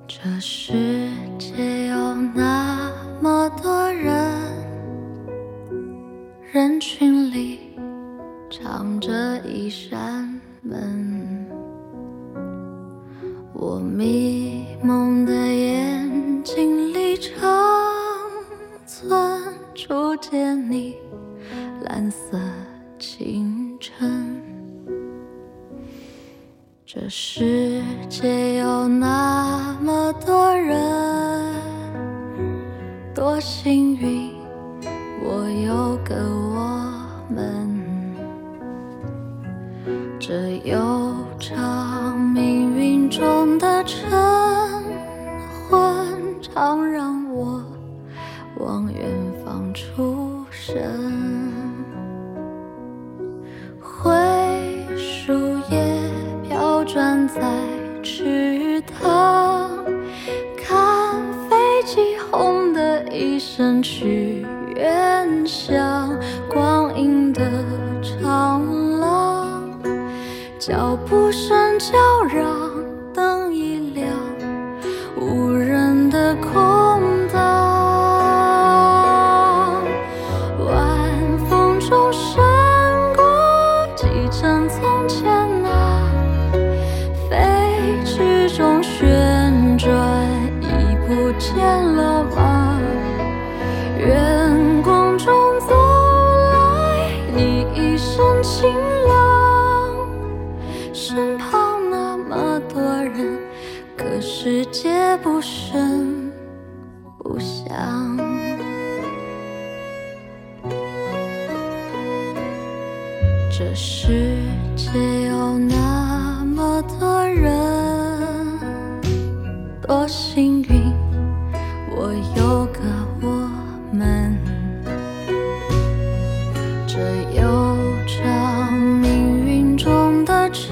这世界有那么多人，人群里藏着一扇门，我迷蒙的眼睛里长存初见你蓝色清晨。这世界有那么多人，多幸运我有个我们。这悠长命运中的晨昏，常让我往远方出神。灰树叶飘转在池塘，看飞机轰的一声去远乡，光阴的长廊，脚步声叫嚷，灯一亮，无人的空荡，晚风中闪过几帧从前啊，飞驰中旋转，已不见了吗？远光中走来，你一身晴朗，身旁那么多人，可世界不声不响。这世界有那么多人，多幸运我有个我们。这悠长命运中的晨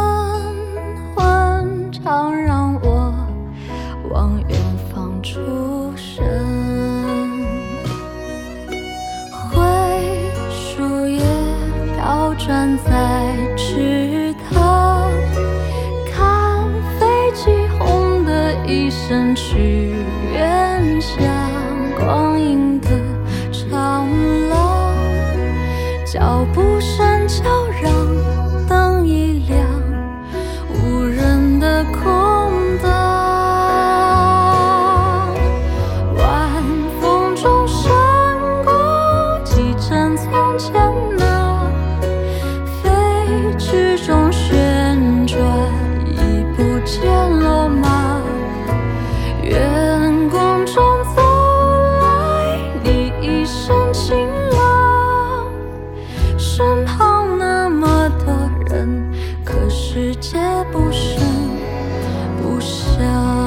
昏，常让我往远方出神。灰树叶飘转在池塘，看飞机轰的一声去远乡，光阴的长廊，脚步声叫嚷，灯一亮，无人的空荡，晚风中闪过几帧从前啊，飞驰中旋转，已不见了吗？远光中走来，你一身晴朗，身旁那么多人，可世界不声不响。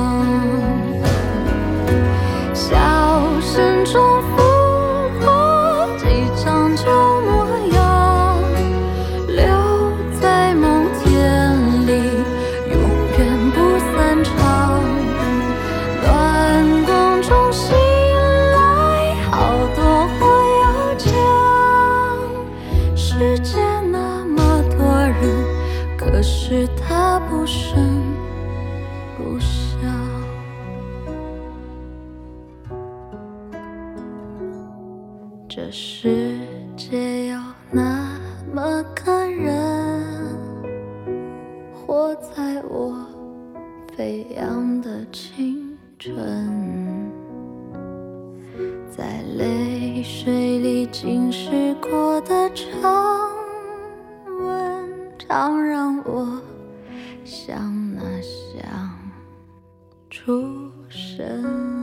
笑声中浮过几张旧模样，留在梦田里，永远不散场。暖光中醒来，好多话要讲，世界那么多人，可是它不声不响。这世界有那么个人，活在我飞扬的青春，在泪水里浸湿过的长吻，常让我想那想出神。